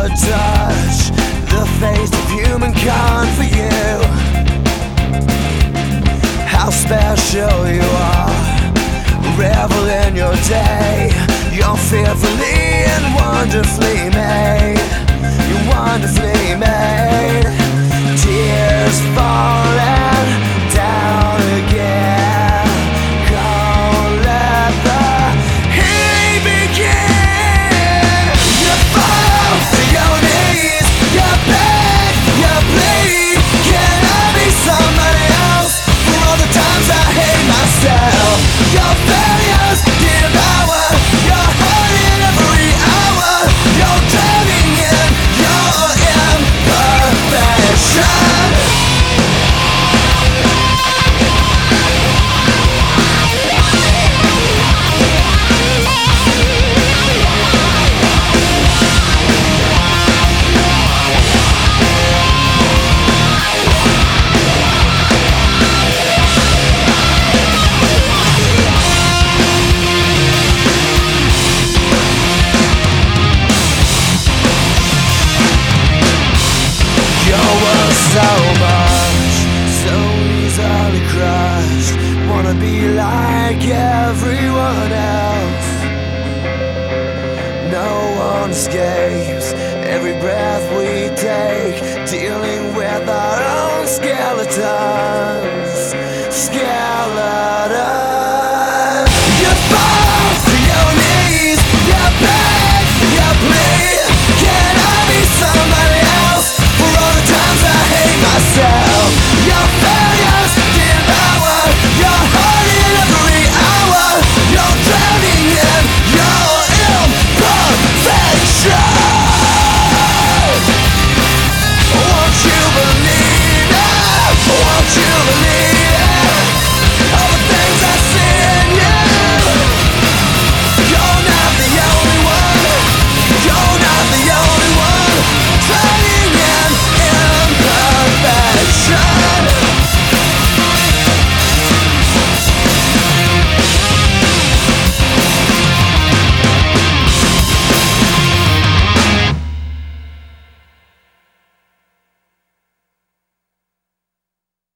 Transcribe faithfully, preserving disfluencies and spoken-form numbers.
touch the face of humankind for you. How special you are, revel in your day. You're fearfully and wonderfully made. You're wonderfully made. Tears falling down again. Come let the healing begin. You fall to your knees, you beg, you plead. Can I be somebody else for all the times I hate myself? Your failures devour your heart in every hour. You're drowning in your imperfection. So much, so easily crushed. Wanna be like everyone else. No one escapes every breath we take, dealing with our own skeletons. Skeletons.